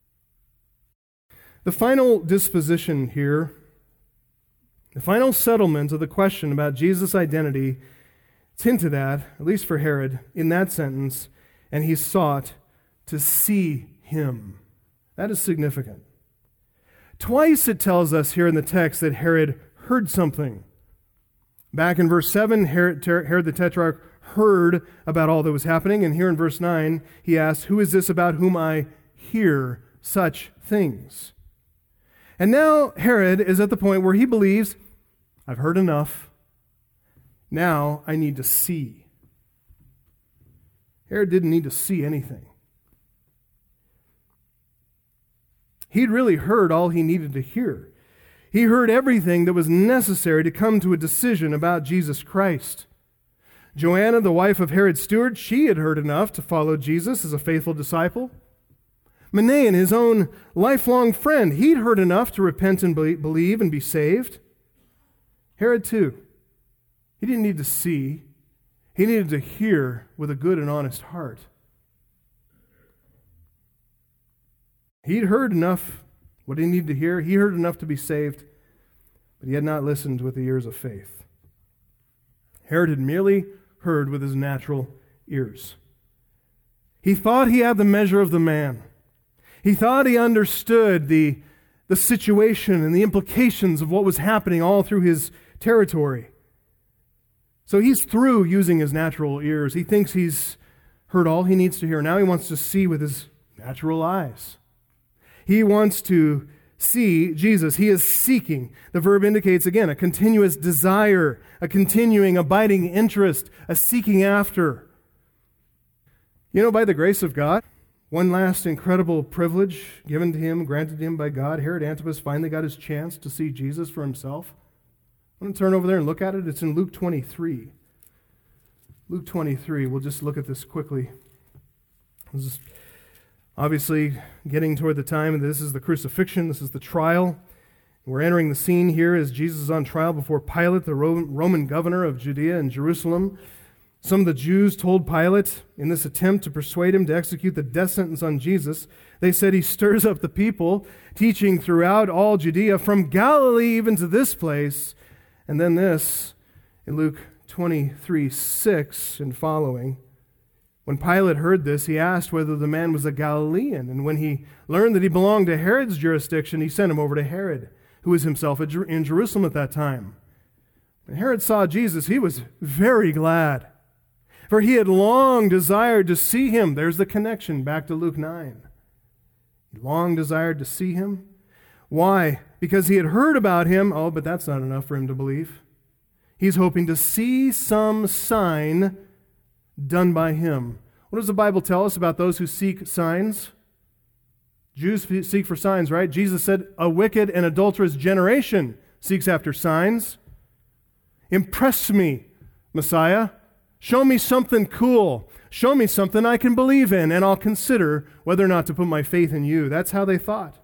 The final disposition here, the final settlement of the question about Jesus' identity, it's hinted at, at least for Herod, in that sentence, and he sought to see him. That is significant. Twice it tells us here in the text that Herod heard something. Back in verse seven, Herod, Herod the Tetrarch heard about all that was happening, and here in verse nine, he asks, who is this about whom I hear such things? And now Herod is at the point where he believes, I've heard enough. Now I need to see. Herod didn't need to see anything. He'd really heard all he needed to hear. He heard everything that was necessary to come to a decision about Jesus Christ. Joanna, the wife of Herod's steward, she had heard enough to follow Jesus as a faithful disciple. Manaen, his own lifelong friend, he'd heard enough to repent and believe and be saved. Herod, too, he didn't need to see. He needed to hear with a good and honest heart. He'd heard enough, what he needed to hear. He heard enough to be saved, but he had not listened with the ears of faith. Herod had merely heard with his natural ears. He thought he had the measure of the man. He thought he understood the, the situation and the implications of what was happening all through his territory. So he's through using his natural ears. He thinks he's heard all he needs to hear. Now he wants to see with his natural eyes. He wants to see Jesus. He is seeking. The verb indicates, again, a continuous desire, a continuing, abiding interest, a seeking after. You know, by the grace of God, one last incredible privilege given to him, granted to him by God, Herod Antipas finally got his chance to see Jesus for himself. I'm going to turn over there and look at it. It's in Luke twenty-three. Luke twenty-three. We'll just look at this quickly. This is obviously getting toward the time, this is the crucifixion, this is the trial. We're entering the scene here as Jesus is on trial before Pilate, the Roman governor of Judea and Jerusalem. Some of the Jews told Pilate, in this attempt to persuade him to execute the death sentence on Jesus, they said he stirs up the people, teaching throughout all Judea, from Galilee even to this place. And then this, in Luke twenty-three, six and following. When Pilate heard this, he asked whether the man was a Galilean. And when he learned that he belonged to Herod's jurisdiction, he sent him over to Herod. who was himself in Jerusalem at that time. When Herod saw Jesus, he was very glad, for he had long desired to see him. There's the connection back to Luke nine. He long desired to see him. Why? Because he had heard about him. Oh, but that's not enough for him to believe. He's hoping to see some sign done by him. What does the Bible tell us about those who seek signs? Jews seek for signs, right? Jesus said, a wicked and adulterous generation seeks after signs. Impress me, Messiah. Show me something cool. Show me something I can believe in, and I'll consider whether or not to put my faith in you. That's how they thought.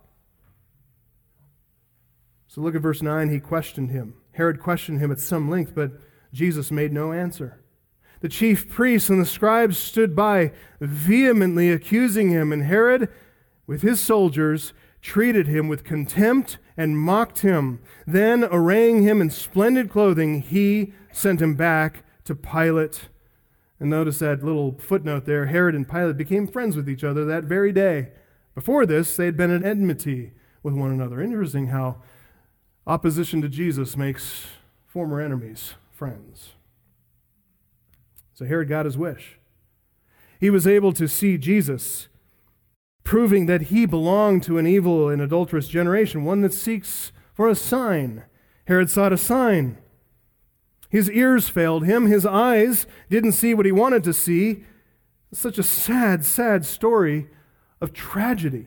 So look at verse nine. He questioned him. Herod questioned him at some length, but Jesus made no answer. The chief priests and the scribes stood by, vehemently accusing him, and Herod, with his soldiers, treated him with contempt and mocked him. Then, arraying him in splendid clothing, he sent him back to Pilate. And notice that little footnote there. Herod and Pilate became friends with each other that very day. Before this, they had been at enmity with one another. Interesting how opposition to Jesus makes former enemies friends. So Herod got his wish. He was able to see Jesus, proving that he belonged to an evil and adulterous generation, one that seeks for a sign. Herod sought a sign. His ears failed him. His eyes didn't see what he wanted to see. It's such a sad, sad story of tragedy.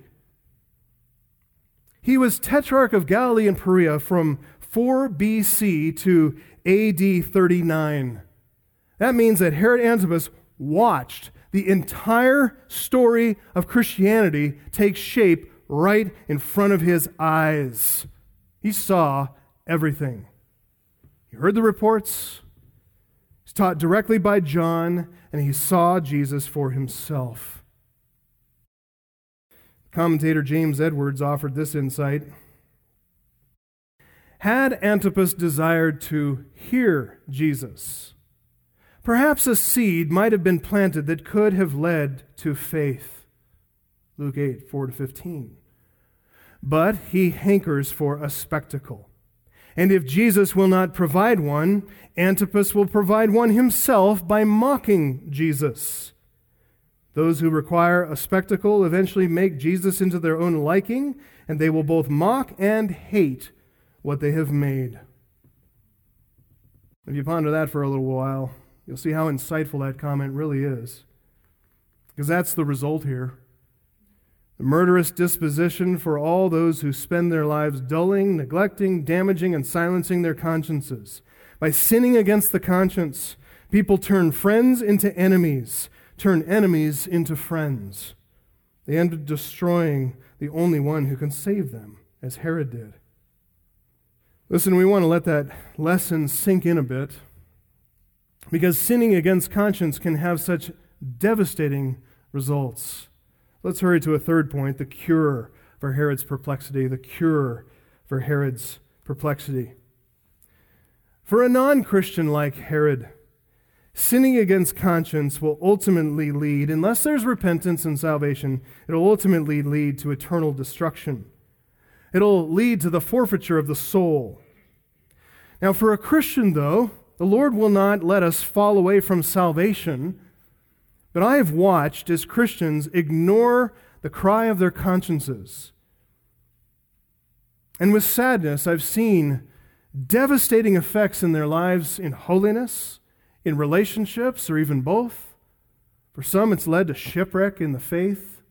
He was Tetrarch of Galilee and Perea from four B C to A D thirty-nine. That means that Herod Antipas watched the entire story of Christianity take shape right in front of his eyes. He saw everything. He heard the reports. He's taught directly by John, and he saw Jesus for himself. Commentator James Edwards offered this insight. Had Antipas desired to hear Jesus, perhaps a seed might have been planted that could have led to faith. Luke eight, four to fifteen. But he hankers for a spectacle. And if Jesus will not provide one, Antipas will provide one himself by mocking Jesus. Those who require a spectacle eventually make Jesus into their own liking, and they will both mock and hate what they have made. If you ponder that for a little while, you'll see how insightful that comment really is. Because that's the result here. The murderous disposition for all those who spend their lives dulling, neglecting, damaging, and silencing their consciences. By sinning against the conscience, people turn friends into enemies, turn enemies into friends. They end up destroying the only one who can save them, as Herod did. Listen, we want to let that lesson sink in a bit, because sinning against conscience can have such devastating results. Let's hurry to a third point, the cure for Herod's perplexity, the cure for Herod's perplexity. For a non-Christian like Herod, sinning against conscience will ultimately lead, unless there's repentance and salvation, it'll ultimately lead to eternal destruction. It'll lead to the forfeiture of the soul. Now, for a Christian, though, the Lord will not let us fall away from salvation. But I have watched as Christians ignore the cry of their consciences. And with sadness, I've seen devastating effects in their lives in holiness, in relationships, or even both. For some, it's led to shipwreck in the faith.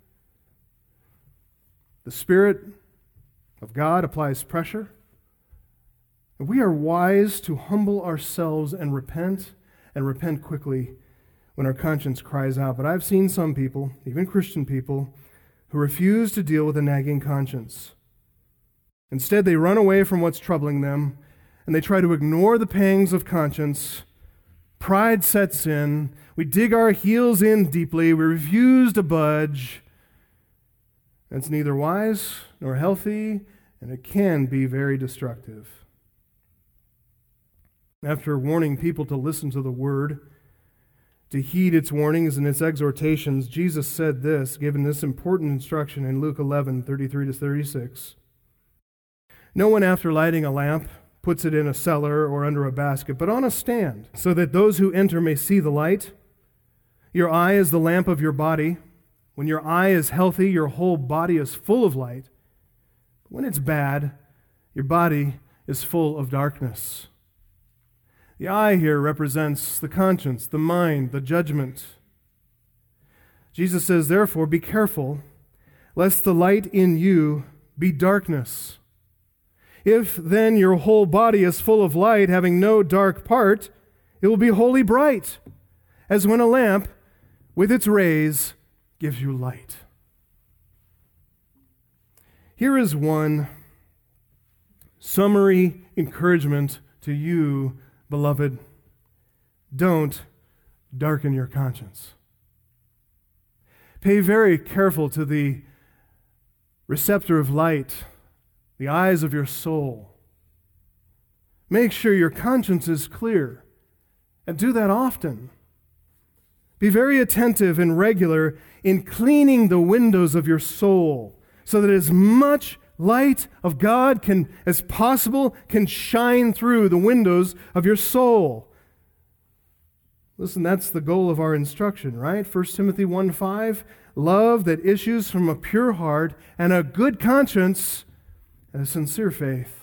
The Spirit of God applies pressure. And we are wise to humble ourselves and repent, and repent quickly when our conscience cries out. But I've seen some people, even Christian people, who refuse to deal with a nagging conscience. Instead, they run away from what's troubling them, and they try to ignore the pangs of conscience. Pride sets in. We dig our heels in deeply. We refuse to budge. It's neither wise nor healthy, and it can be very destructive. After warning people to listen to the Word, to heed its warnings and its exhortations, Jesus said this, given this important instruction in Luke eleven, thirty-three to thirty-six. No one, after lighting a lamp, puts it in a cellar or under a basket, but on a stand, so that those who enter may see the light. Your eye is the lamp of your body. When your eye is healthy, your whole body is full of light. When it's bad, your body is full of darkness. The eye here represents the conscience, the mind, the judgment. Jesus says, therefore, be careful, lest the light in you be darkness. If then your whole body is full of light, having no dark part, it will be wholly bright, as when a lamp with its rays gives you light. Here is one summary encouragement to you, beloved. Don't darken your conscience. Pay very careful to the receptor of light, the eyes of your soul. Make sure your conscience is clear, and do that often. Be very attentive and regular in cleaning the windows of your soul, so that as much light of God can, as possible, can shine through the windows of your soul. Listen, that's the goal of our instruction, right? First Timothy one five, love that issues from a pure heart and a good conscience and a sincere faith.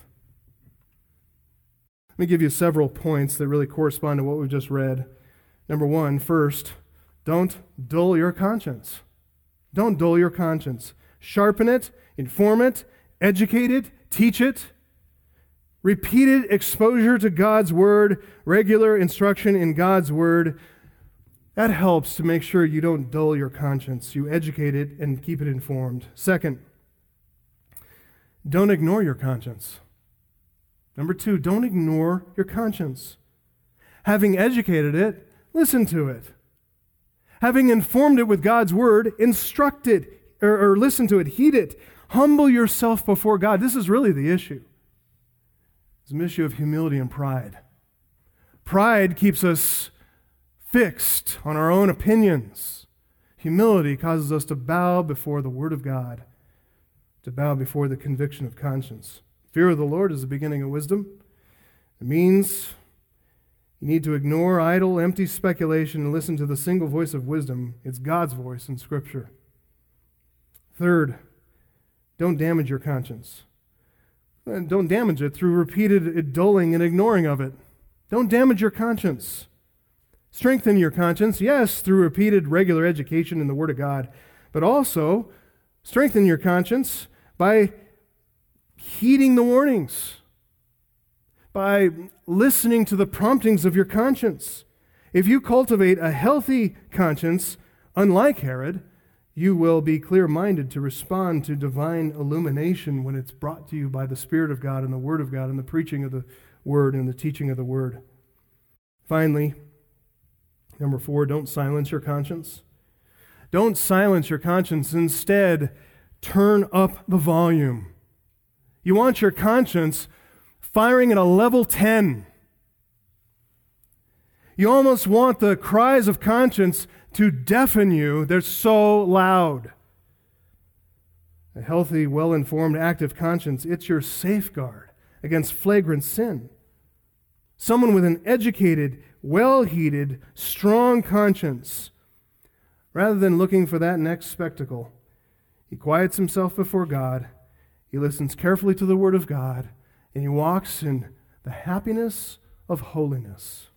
Let me give you several points that really correspond to what we've just read. Number one, first, don't dull your conscience. Don't dull your conscience. Sharpen it, inform it, educate it, teach it. Repeated exposure to God's Word, regular instruction in God's Word, that helps to make sure you don't dull your conscience. You educate it and keep it informed. Second, don't ignore your conscience. Number two, don't ignore your conscience. Having educated it, listen to it. Having informed it with God's Word, instruct it, or, or listen to it, heed it. Humble yourself before God. This is really the issue. It's an issue of humility and pride. Pride keeps us fixed on our own opinions. Humility causes us to bow before the Word of God, to bow before the conviction of conscience. Fear of the Lord is the beginning of wisdom. It means you need to ignore idle, empty speculation and listen to the single voice of wisdom. It's God's voice in Scripture. Third, don't damage your conscience. Don't damage it through repeated dulling and ignoring of it. Don't damage your conscience. Strengthen your conscience, yes, through repeated regular education in the Word of God, but also strengthen your conscience by heeding the warnings, by listening to the promptings of your conscience. If you cultivate a healthy conscience, unlike Herod, you will be clear-minded to respond to divine illumination when it's brought to you by the Spirit of God and the Word of God and the preaching of the Word and the teaching of the Word. Finally, number four, don't silence your conscience. Don't silence your conscience. Instead, turn up the volume. You want your conscience firing at a level ten. You almost want the cries of conscience to deafen you. They're so loud. A healthy, well-informed, active conscience, it's your safeguard against flagrant sin. Someone with an educated, well-heated, strong conscience, rather than looking for that next spectacle, he quiets himself before God, he listens carefully to the Word of God, and he walks in the happiness of holiness.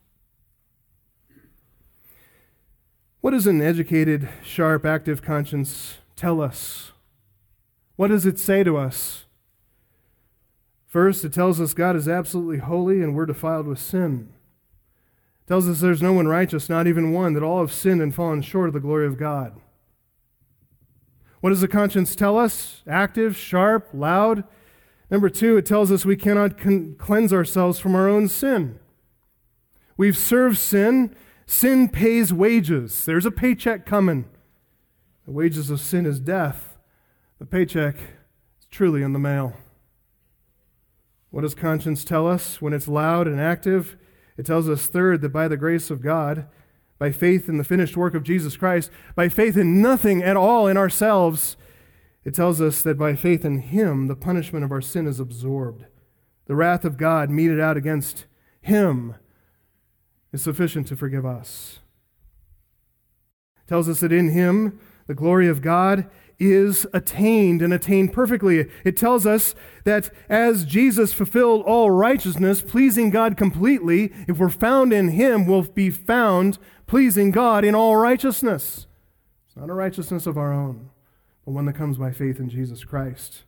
What does an educated, sharp, active conscience tell us? What does it say to us? First, it tells us God is absolutely holy and we're defiled with sin. It tells us there's no one righteous, not even one, that all have sinned and fallen short of the glory of God. What does the conscience tell us? Active, sharp, loud. Number two, it tells us we cannot con- cleanse ourselves from our own sin. We've served sin. Sin pays wages. There's a paycheck coming. The wages of sin is death. The paycheck is truly in the mail. What does conscience tell us when it's loud and active? It tells us, third, that by the grace of God, by faith in the finished work of Jesus Christ, by faith in nothing at all in ourselves, It tells us that by faith in Him, the punishment of our sin is absorbed. The wrath of God meted out against Him is sufficient to forgive us. It tells us that in Him, the glory of God is attained and attained perfectly. It tells us that as Jesus fulfilled all righteousness, pleasing God completely, if we're found in Him, we'll be found pleasing God in all righteousness. It's not a righteousness of our own, but one that comes by faith in Jesus Christ.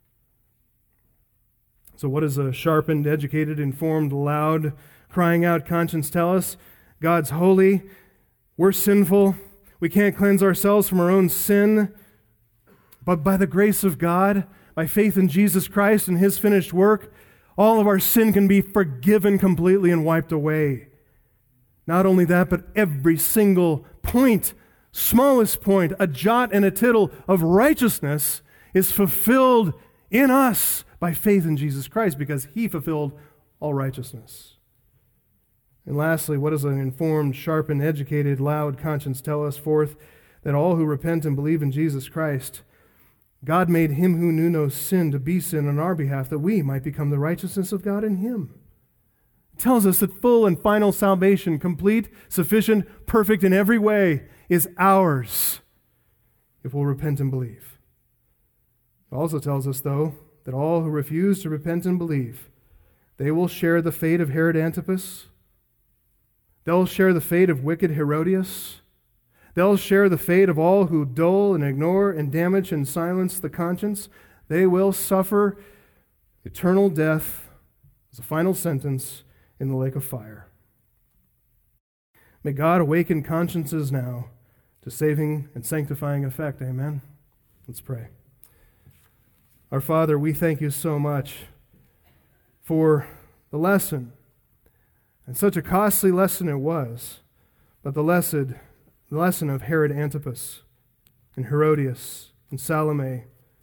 So what does a sharpened, educated, informed, loud, crying out conscience tell us? God's holy, we're sinful, we can't cleanse ourselves from our own sin, but by the grace of God, by faith in Jesus Christ and His finished work, all of our sin can be forgiven completely and wiped away. Not only that, but every single point, smallest point, a jot and a tittle of righteousness is fulfilled in us by faith in Jesus Christ, because He fulfilled all righteousness. And lastly, what does an informed, sharpened, educated, loud conscience tell us? Fourth, that all who repent and believe in Jesus Christ, God made Him who knew no sin to be sin on our behalf, that we might become the righteousness of God in Him. It tells us that full and final salvation, complete, sufficient, perfect in every way, is ours if we'll repent and believe. It also tells us, though, that all who refuse to repent and believe, they will share the fate of Herod Antipas. They'll share the fate of wicked Herodias. They'll share the fate of all who dull and ignore and damage and silence the conscience. They will suffer eternal death as a final sentence in the lake of fire. May God awaken consciences now to saving and sanctifying effect. Amen. Let's pray. Our Father, we thank You so much for the lesson. And such a costly lesson it was, but the lesson, the lesson of Herod Antipas and Herodias and Salome.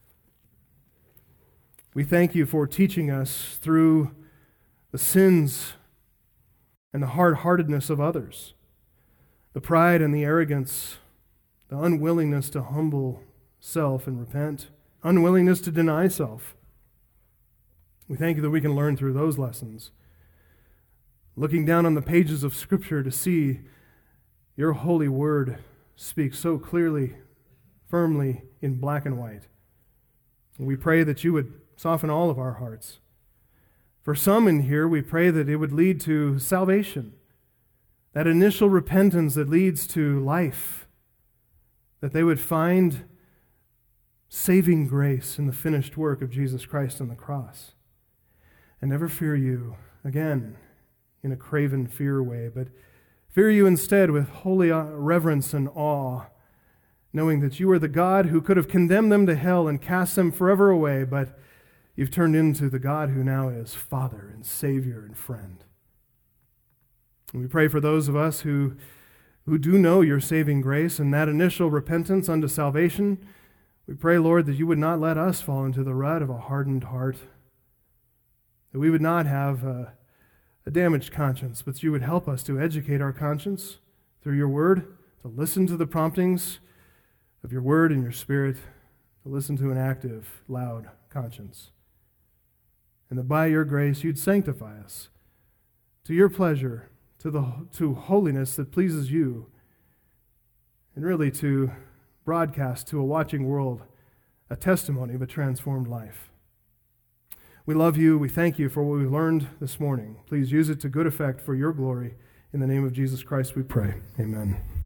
We thank You for teaching us through the sins and the hard-heartedness of others, the pride and the arrogance, the unwillingness to humble self and repent, unwillingness to deny self. We thank You that we can learn through those lessons, looking down on the pages of Scripture to see Your holy word speak so clearly, firmly, in black and white. And we pray that You would soften all of our hearts. For some in here, we pray that it would lead to salvation, that initial repentance that leads to life, that they would find saving grace in the finished work of Jesus Christ on the cross, and never fear You again in a craven fear way, but fear You instead with holy reverence and awe, knowing that You are the God who could have condemned them to hell and cast them forever away, but You've turned into the God who now is Father and Savior and friend. And we pray for those of us who, who do know Your saving grace and that initial repentance unto salvation. We pray, Lord, that You would not let us fall into the rut of a hardened heart, that we would not have a, a damaged conscience, but You would help us to educate our conscience through Your word, to listen to the promptings of Your word and Your Spirit, to listen to an active, loud conscience. And that by Your grace You'd sanctify us to Your pleasure, to the to holiness that pleases You, and really to broadcast to a watching world a testimony of a transformed life. We love You. We thank You for what we've learned this morning. Please use it to good effect for Your glory. In the name of Jesus Christ we pray. Amen.